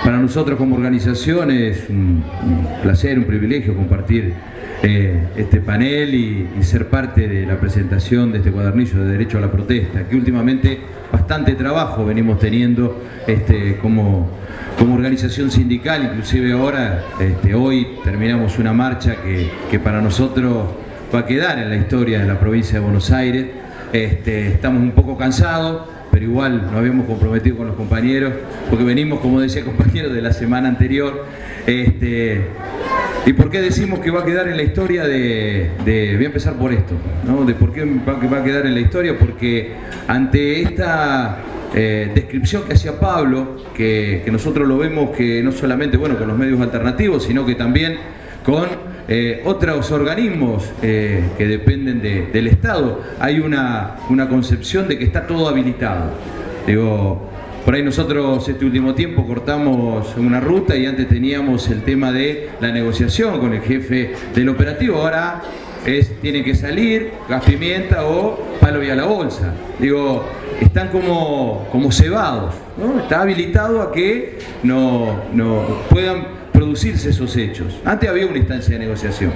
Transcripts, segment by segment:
Para nosotros como organización es un placer, un privilegio compartir este panel y ser parte de la presentación de este cuadernillo de Derecho a la Protesta, que últimamente bastante trabajo venimos teniendo como organización sindical. Inclusive ahora, hoy terminamos una marcha que para nosotros va a quedar en la historia de la provincia de Buenos Aires. Estamos un poco cansados, pero igual nos habíamos comprometido con los compañeros, porque venimos, como decía compañero, de la semana anterior. ¿Y por qué decimos que va a quedar en la historia voy a empezar por esto, ¿no? De por qué va a quedar en la historia? Porque ante esta descripción que hacía Pablo, que nosotros lo vemos que no solamente con los medios alternativos, sino que también con otros organismos que dependen del Estado, hay una concepción de que está todo habilitado. Por ahí nosotros este último tiempo cortamos una ruta y antes teníamos el tema de la negociación con el jefe del operativo. Ahora tiene que salir gas pimienta o palo y a la bolsa. Están como cebados, ¿no? Está habilitado a que no puedan producirse esos hechos. Antes había una instancia de negociación.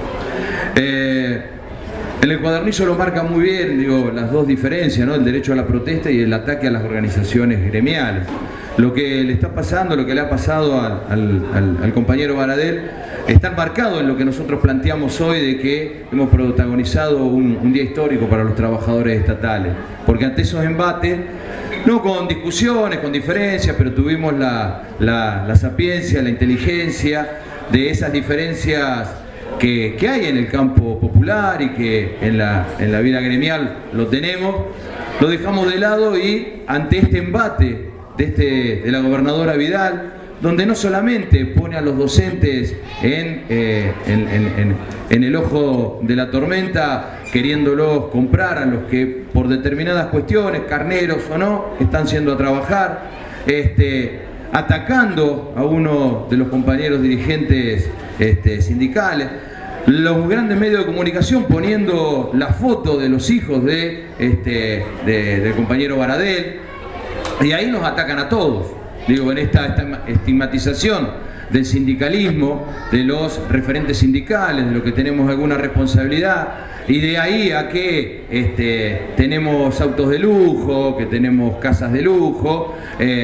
En el cuadernillo lo marca muy bien, las dos diferencias, ¿no? El derecho a la protesta y el ataque a las organizaciones gremiales. Lo que le está pasando, lo que le ha pasado al compañero Baradel, está marcado en lo que nosotros planteamos hoy, de que hemos protagonizado un día histórico para los trabajadores estatales. Porque ante esos embates, no con discusiones, con diferencias, pero tuvimos la sapiencia, la inteligencia de esas diferencias que hay en el campo popular y que en la vida gremial lo tenemos, lo dejamos de lado y ante este embate de la gobernadora Vidal, donde no solamente pone a los docentes en el ojo de la tormenta, queriéndolos comprar a los que por determinadas cuestiones, carneros o no, están yendo a trabajar, atacando a uno de los compañeros dirigentes sindicales, los grandes medios de comunicación poniendo la foto de los hijos del compañero Baradel, y ahí nos atacan a todos. En esta estigmatización del sindicalismo, de los referentes sindicales, de los que tenemos alguna responsabilidad, y de ahí a que tenemos autos de lujo, que tenemos casas de lujo,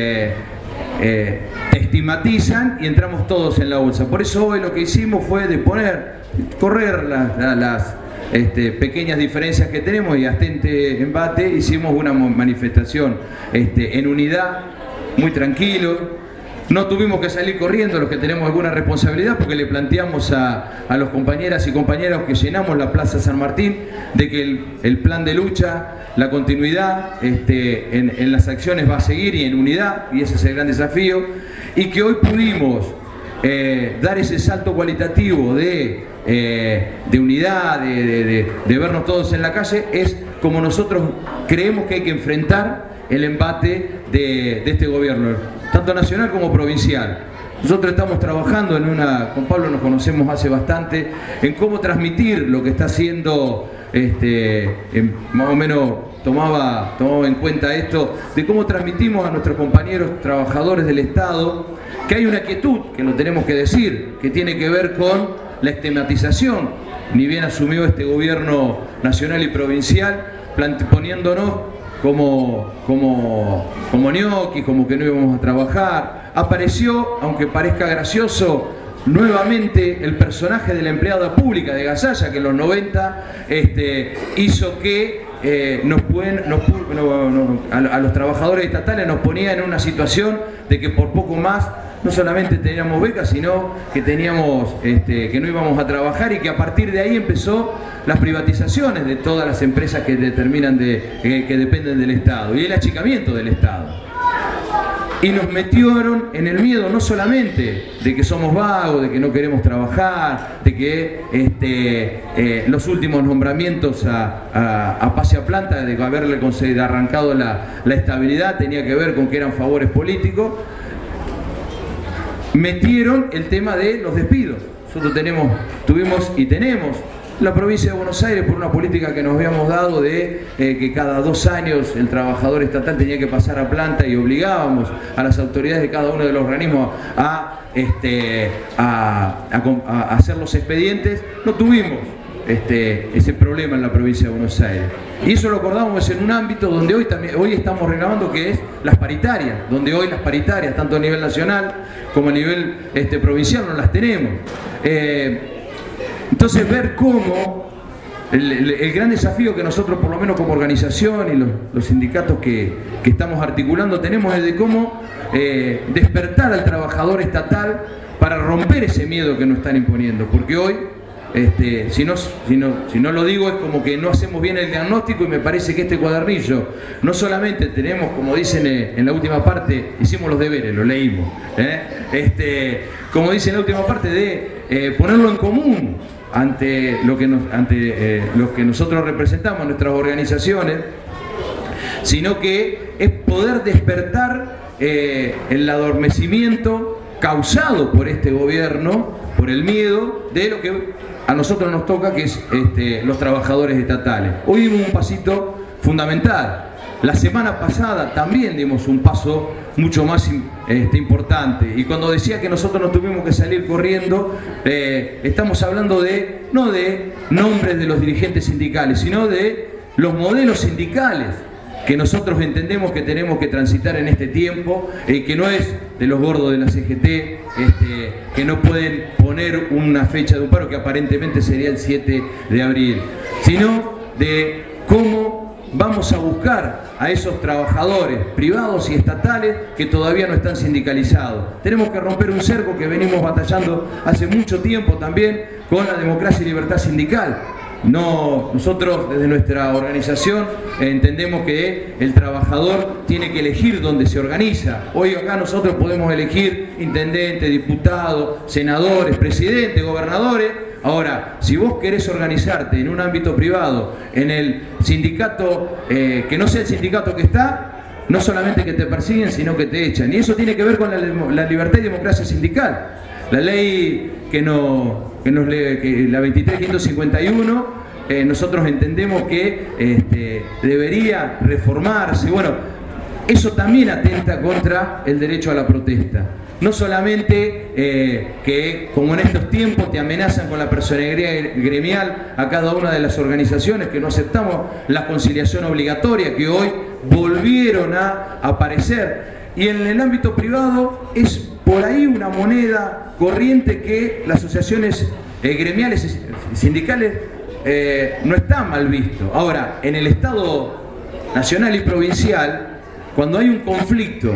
estigmatizan y entramos todos en la bolsa. Por eso hoy lo que hicimos fue de correr las pequeñas diferencias que tenemos, y hasta este embate hicimos una manifestación en unidad, muy tranquilo. No tuvimos que salir corriendo los que tenemos alguna responsabilidad, porque le planteamos a los compañeras y compañeros que llenamos la Plaza San Martín de que el plan de lucha, la continuidad en las acciones va a seguir, y en unidad, y ese es el gran desafío, y que hoy pudimos dar ese salto cualitativo de unidad, de vernos todos en la calle. Es como nosotros creemos que hay que enfrentar el embate de este gobierno, tanto nacional como provincial. Nosotros estamos trabajando con Pablo nos conocemos hace bastante, en cómo transmitir lo que está haciendo, más o menos tomaba en cuenta esto, de cómo transmitimos a nuestros compañeros trabajadores del Estado que hay una quietud, que lo tenemos que decir, que tiene que ver con la estigmatización, ni bien asumió este gobierno nacional y provincial, poniéndonos como ñoquis, como que no íbamos a trabajar. Apareció, aunque parezca gracioso, nuevamente el personaje de la empleada pública de Gasalla, que en los 90 hizo que a los trabajadores estatales nos ponía en una situación de que por poco más no solamente teníamos becas, sino que teníamos que no íbamos a trabajar, y que a partir de ahí empezó las privatizaciones de todas las empresas que dependen del Estado, y el achicamiento del Estado. Y nos metieron en el miedo, no solamente de que somos vagos, de que no queremos trabajar, de que los últimos nombramientos a pase a planta, de haberle arrancado la estabilidad, tenía que ver con que eran favores políticos. Metieron el tema de los despidos. Nosotros tuvimos y tenemos la provincia de Buenos Aires, por una política que nos habíamos dado de que cada 2 años el trabajador estatal tenía que pasar a planta y obligábamos a las autoridades de cada uno de los organismos a hacer los expedientes, no tuvimos ese problema en la provincia de Buenos Aires. Y eso lo acordamos en un ámbito donde hoy estamos reclamando, que es las paritarias, donde hoy las paritarias, tanto a nivel nacional como a nivel provincial, no las tenemos. Entonces, ver cómo el gran desafío que nosotros, por lo menos como organización y los sindicatos que estamos articulando, tenemos es de cómo despertar al trabajador estatal para romper ese miedo que nos están imponiendo, porque hoy si no lo digo es como que no hacemos bien el diagnóstico, y me parece que este cuadernillo no solamente tenemos, como dicen en la última parte, hicimos los deberes, lo leímos, como dice en la última parte, de ponerlo en común ante lo que nosotros representamos, nuestras organizaciones, sino que es poder despertar el adormecimiento causado por este gobierno, por el miedo de lo que a nosotros nos toca, que es los trabajadores estatales. Hoy dimos un pasito fundamental. La semana pasada también dimos un paso mucho más importante. Y cuando decía que nosotros no tuvimos que salir corriendo, estamos hablando no de nombres de los dirigentes sindicales, sino de los modelos sindicales que nosotros entendemos que tenemos que transitar en este tiempo, que no es de los gordos de la CGT, que no pueden poner una fecha de un paro que aparentemente sería el 7 de abril, sino de cómo vamos a buscar a esos trabajadores privados y estatales que todavía no están sindicalizados. Tenemos que romper un cerco que venimos batallando hace mucho tiempo también con la democracia y libertad sindical. Nosotros desde nuestra organización entendemos que el trabajador tiene que elegir dónde se organiza. Hoy acá nosotros podemos elegir intendentes, diputados, senadores, presidentes, gobernadores. Ahora, si vos querés organizarte en un ámbito privado, en el sindicato que no sea el sindicato que está, no solamente que te persiguen, sino que te echan. Y eso tiene que ver con la libertad y democracia sindical. La ley que la 23.551, nosotros entendemos que debería reformarse. Bueno, eso también atenta contra el derecho a la protesta. No solamente que, como en estos tiempos, te amenazan con la personería gremial a cada una de las organizaciones que no aceptamos la conciliación obligatoria, que hoy volvieron a aparecer. Y en el ámbito privado es por ahí una moneda corriente que las asociaciones gremiales y sindicales no está mal visto. Ahora, en el Estado nacional y provincial, cuando hay un conflicto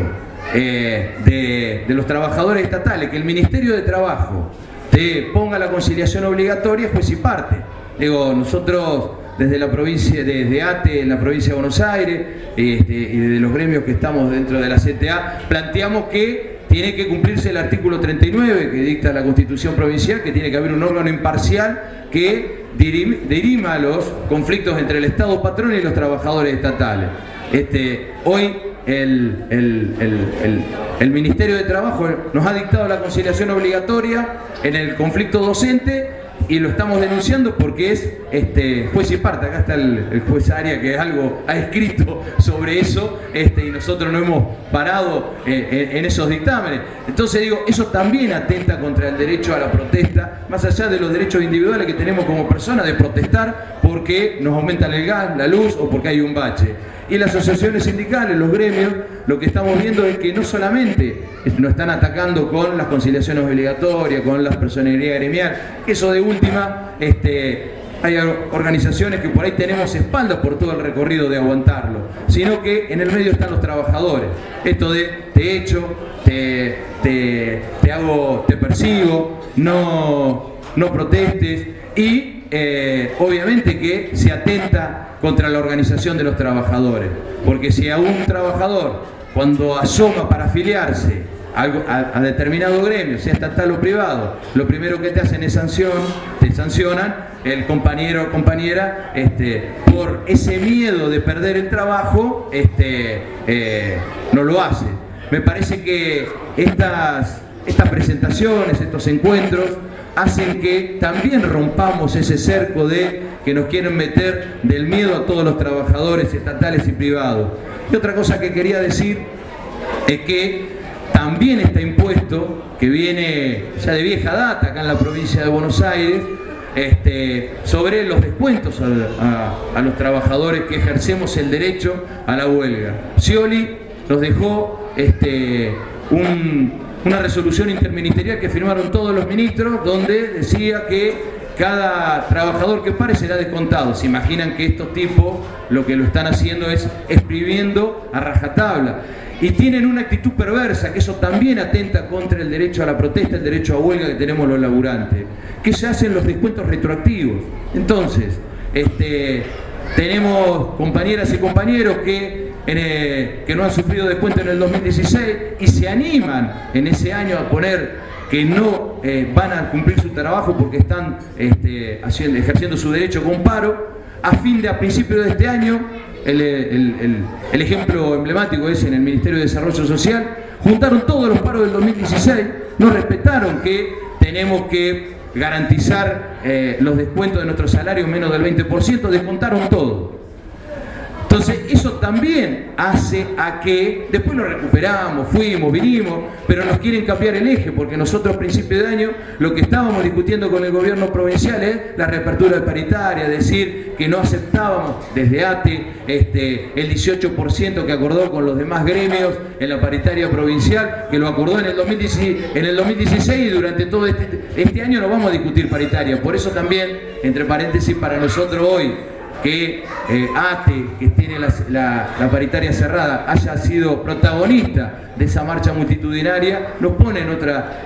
de los trabajadores estatales, que el Ministerio de Trabajo te ponga la conciliación obligatoria, pues y parte. Digo, nosotros desde la provincia, desde ATE, en la provincia de Buenos Aires, y de los gremios que estamos dentro de la CTA, planteamos que tiene que cumplirse el artículo 39 que dicta la Constitución provincial, que tiene que haber un órgano imparcial que dirima los conflictos entre el Estado patrón y los trabajadores estatales. Hoy el Ministerio de Trabajo nos ha dictado la conciliación obligatoria en el conflicto docente, y lo estamos denunciando porque es juez y parte. Acá está el juez Aria, que algo ha escrito sobre eso, y nosotros no hemos parado en esos dictámenes. Entonces digo, eso también atenta contra el derecho a la protesta, más allá de los derechos individuales que tenemos como personas de protestar porque nos aumentan el gas, la luz o porque hay un bache. Y las asociaciones sindicales, los gremios, lo que estamos viendo es que no solamente nos están atacando con las conciliaciones obligatorias, con la personería gremial, que eso de última, hay organizaciones que por ahí tenemos espaldas por todo el recorrido de aguantarlo, sino que en el medio están los trabajadores. Esto de te echo, te persigo, no protestes, y obviamente que se atenta contra la organización de los trabajadores, porque si a un trabajador, cuando asoma para afiliarse a determinado gremio, sea estatal o privado, lo primero que te hacen es te sancionan, el compañero o compañera, por ese miedo de perder el trabajo, no lo hace. Me parece que estas presentaciones, estos encuentros, hacen que también rompamos ese cerco que nos quieren meter del miedo a todos los trabajadores estatales y privados. Y otra cosa que quería decir es que también está impuesto, que viene ya de vieja data acá en la provincia de Buenos Aires, sobre los descuentos a los trabajadores que ejercemos el derecho a la huelga. Scioli nos dejó una resolución interministerial que firmaron todos los ministros, donde decía que cada trabajador que pare será descontado. Se imaginan que estos tipos lo que lo están haciendo es exprimiendo a rajatabla. Y tienen una actitud perversa, que eso también atenta contra el derecho a la protesta, el derecho a huelga que tenemos los laburantes, que se hacen los descuentos retroactivos. Entonces, tenemos compañeras y compañeros que no han sufrido descuento en el 2016 y se animan en ese año a poner que no van a cumplir su trabajo porque están ejerciendo su derecho con paro. A principios de este año, el ejemplo emblemático es en el Ministerio de Desarrollo Social, juntaron todos los paros del 2016, no respetaron que tenemos que garantizar los descuentos de nuestros salarios menos del 20%, descontaron todo. Entonces eso también hace a que después lo recuperamos, fuimos, vinimos, pero nos quieren cambiar el eje, porque nosotros a principios de año lo que estábamos discutiendo con el gobierno provincial es la reapertura de paritaria, decir que no aceptábamos desde ATE el 18% que acordó con los demás gremios en la paritaria provincial, que lo acordó en el 2016 y durante todo este año no vamos a discutir paritaria. Por eso también, entre paréntesis, para nosotros hoy, que ATE, que tiene la paritaria cerrada, haya sido protagonista de esa marcha multitudinaria, nos pone en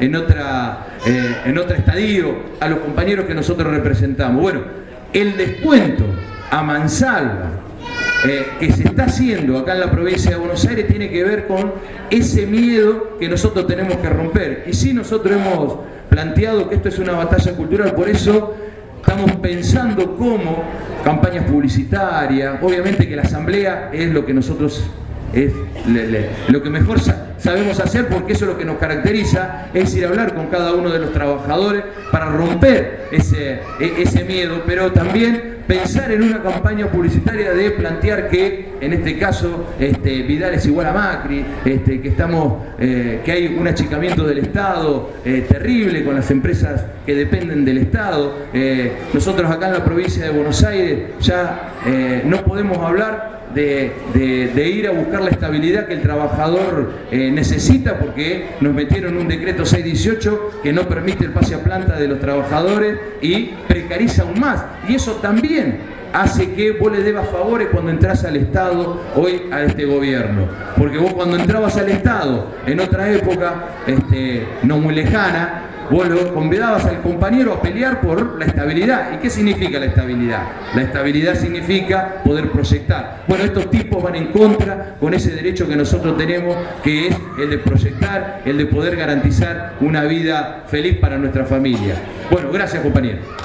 otro estadio a los compañeros que nosotros representamos. Bueno, el descuento a mansalva que se está haciendo acá en la provincia de Buenos Aires tiene que ver con ese miedo que nosotros tenemos que romper. Y sí, nosotros hemos planteado que esto es una batalla cultural, por eso estamos pensando cómo campañas publicitarias, obviamente que la asamblea es lo que nosotros lo que mejor sabemos hacer, porque eso es lo que nos caracteriza, es ir a hablar con cada uno de los trabajadores para romper ese miedo, pero también pensar en una campaña publicitaria de plantear que, en este caso, Vidal es igual a Macri, que hay un achicamiento del Estado terrible con las empresas que dependen del Estado. Nosotros acá en la provincia de Buenos Aires ya no podemos hablar de ir a buscar la estabilidad que el trabajador necesita, porque nos metieron un decreto 618 que no permite el pase a planta de los trabajadores y precariza aún más, y eso también hace que vos le debas favores cuando entras al Estado hoy a este gobierno, porque vos cuando entrabas al Estado en otra época no muy lejana, vos lo convidabas al compañero a pelear por la estabilidad. ¿Y qué significa la estabilidad? La estabilidad significa poder proyectar. Bueno, estos tipos van en contra con ese derecho que nosotros tenemos, que es el de proyectar, el de poder garantizar una vida feliz para nuestra familia. Bueno, gracias, compañero.